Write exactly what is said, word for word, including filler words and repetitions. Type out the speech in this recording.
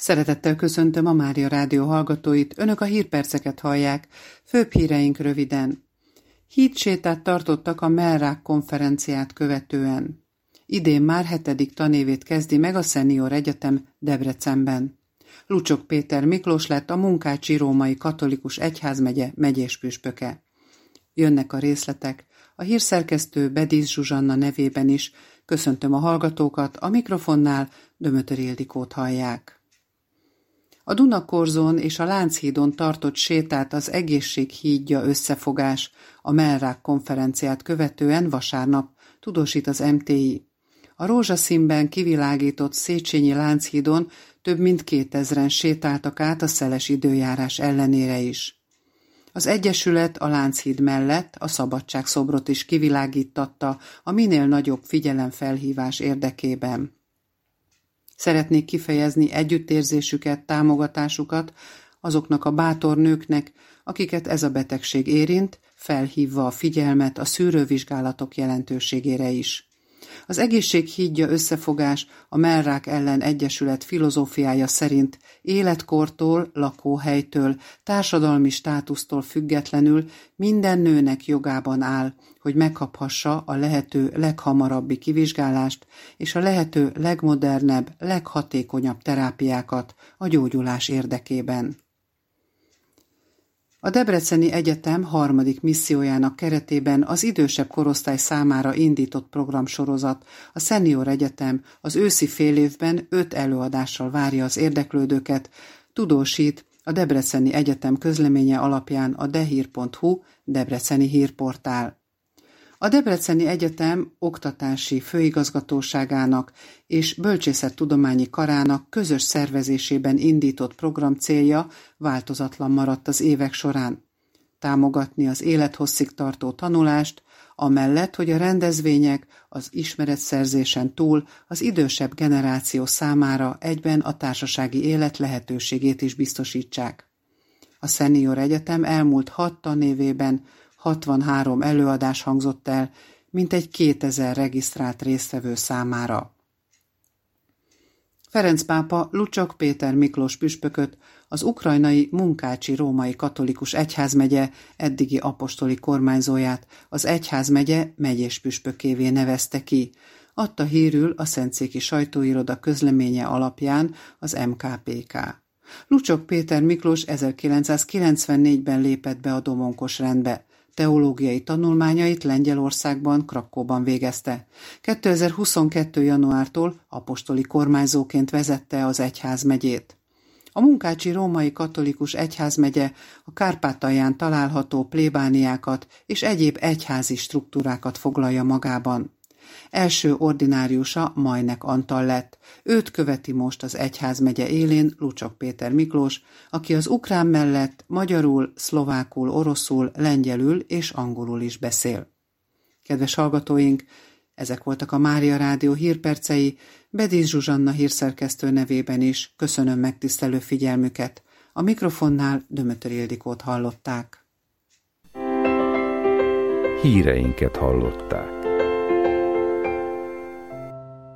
Szeretettel köszöntöm a Mária Rádió hallgatóit, önök a hírperceket hallják, főbb híreink röviden. Hídsétát tartottak a mellrák konferenciát követően. Idén már hetedik tanévét kezdi meg a Szenior Egyetem Debrecenben. Lucsok Péter Miklós lett a Munkácsi Római Katolikus Egyházmegye megyéspüspöke. Jönnek a részletek, a hírszerkesztő Bedísz Zsuzsanna nevében is köszöntöm a hallgatókat, a mikrofonnál Dömötör Ildikót hallják. A Dunakorzón és a Lánchídon tartott sétát az Egészség hídja összefogás a mellrák konferenciát követően vasárnap, tudósít az em té i. A rózsaszínben kivilágított Széchenyi Lánchídon több mint kétezren sétáltak át a szeles időjárás ellenére is. Az Egyesület a Lánchíd mellett a szabadságszobrot is kivilágítatta a minél nagyobb figyelemfelhívás érdekében. Szeretnék kifejezni együttérzésüket, támogatásukat azoknak a bátor nőknek, akiket ez a betegség érint, felhívva a figyelmet a szűrővizsgálatok jelentőségére is. Az Egészség hídja összefogás a mellrák ellen egyesület filozófiája szerint életkortól, lakóhelytől, társadalmi státusztól függetlenül minden nőnek jogában áll, hogy megkaphassa a lehető leghamarabbi kivizsgálást és a lehető legmodernebb, leghatékonyabb terápiákat a gyógyulás érdekében. A Debreceni Egyetem harmadik missziójának keretében az idősebb korosztály számára indított programsorozat, a Szenior Egyetem az őszi félévben öt előadással várja az érdeklődőket, tudósít a Debreceni Egyetem közleménye alapján a dehír pont hu debreceni hírportál. A Debreceni Egyetem oktatási főigazgatóságának és bölcsészettudományi karának közös szervezésében indított program célja változatlan maradt az évek során. Támogatni az élethosszig tartó tanulást, amellett, hogy a rendezvények az ismeretszerzésen túl az idősebb generáció számára egyben a társasági élet lehetőségét is biztosítsák. A Szenior Egyetem elmúlt hat tanévében hatvanhárom előadás hangzott el, mintegy kétezer regisztrált résztvevő számára. Ferenc pápa Lucsok Péter Miklós püspököt az ukrajnai Munkácsi Római Katolikus Egyházmegye eddigi apostoli kormányzóját az egyházmegye megyéspüspökévé nevezte ki, adta hírül a Szentszéki Sajtóiroda közleménye alapján az em ká pé ká. Lucsok Péter Miklós ezerkilencszázkilencvennégyben lépett be a domonkos rendbe. Teológiai tanulmányait Lengyelországban, Krakóban végezte. kétezer-huszonkettő. januártól apostoli kormányzóként vezette az egyházmegyét. A Munkácsi Római Katolikus Egyházmegye a Kárpátalján található plébániákat és egyéb egyházi struktúrákat foglalja magában. Első ordináriusa Majnek Antal lett, őt követi most az egyházmegye élén Lucsok Péter Miklós, aki az ukrán mellett magyarul, szlovákul, oroszul, lengyelül és angolul is beszél. Kedves hallgatóink, ezek voltak a Mária Rádió hírpercei, Bedísz Zsuzsanna hírszerkesztő nevében is köszönöm megtisztelő figyelmüket. A mikrofonnál Dömötör Ildikót hallották. Híreinket hallották.